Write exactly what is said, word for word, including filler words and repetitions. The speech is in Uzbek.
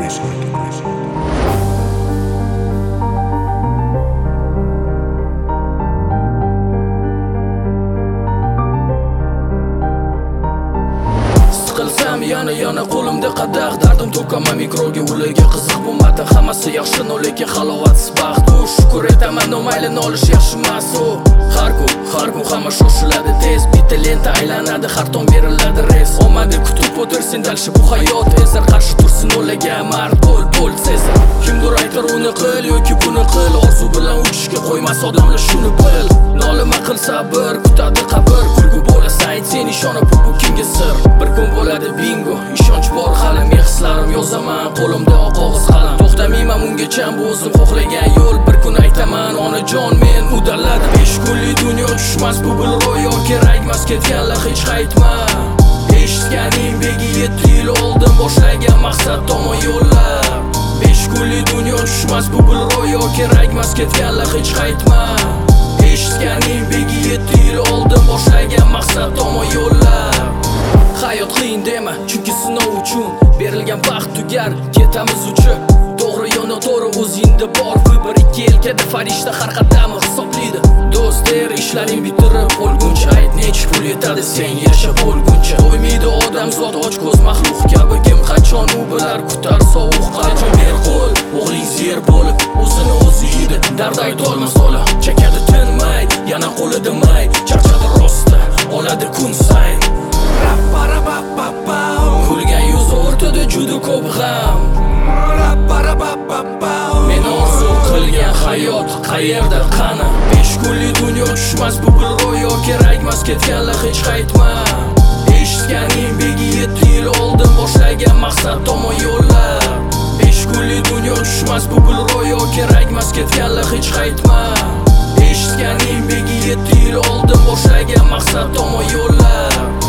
Siqilsam yana yana qo'limda qadah, dardim to'kaman mikroga, ularga qiziq bu matan. Hammasi yaxshi, no lekin halovatsiz baxt. U shukr etaman, no mayli nolish yaxshi emas u. Har kun, har kun hamma shoshiladi tez, bitta lenta aylanadi, har tong beriladi res. Omadi kutib o'tirsin, dalshi bu hayot ezar, qarshi tursin ularga mard bo'l, bo'l sezar. Kimdir aytar uni qil yoki buni qil, orzu bilan uchishga qo'ymas odamlar shuni bil. Nolima qil sabr, kutadi qabr, kulgu bo'lasan ayt sen ishonib bu kimga sir. Bir kun bo'ladi bingo, ishonch bor hali, men hislarim yozaman qo'limda oq qog'oz qalam. To'xtamayman ungacha bu o'zim xohlagan yo'l, bir kun aytaman onajon men udaladi. Besh kunlik dunyo tushmas bu bil ro'yo, kerakmas ketganlar hech qaytma. Eshitganing begi yetti yil oldin boshlagan maqsad tomon yo'llar. Besh kunlik dunyo tushmas bu bil ro'yo, kerakmas ketganlar hech qaytma. Eshitganing begi yetti yil oldin boshlagan maqsad tomon yo'llar. Hayot qiyin dema, chunki sinov uchun berilgan baxt tugar, ketamiz uchib. To'g'ri yo noto'g'ri o'zingda bor vibr, ikki yelkada farishta har qadami hisoblaydi. Do'st der ishlaring bitirib o'lguncha, ayt nechi pul yetadi sen yashab o'lguncha. Qo'ymaydi odam zot och ko'z maxluq kabi, kim qachon u bilar kutar sovuq qachon. Ber qo'l o'g'ling zer bo'lib o'zini o'zi yeydi, dard aytolmas ola chekadi tinmay, yana qo'lida may, charchadi rosta oladi kun sayin. Kulgan yuz o'rtada juda ko'p g'am, men orzu qilgan hayot qayerda qani. Besh kunlik dunyo tushmas bu bir ro'yo, kerakmas ketganlar hech qaytma. Eshitganing begi yetti yil oldin boshlagan maqsad tomon yo'llar. Besh kunlik dunyo tushmas bu bir ro'yo, kerakmas ketganlar hech qaytma. Eshitganing begi yetti yil oldin boshlagan maqsad tomon yo'llar.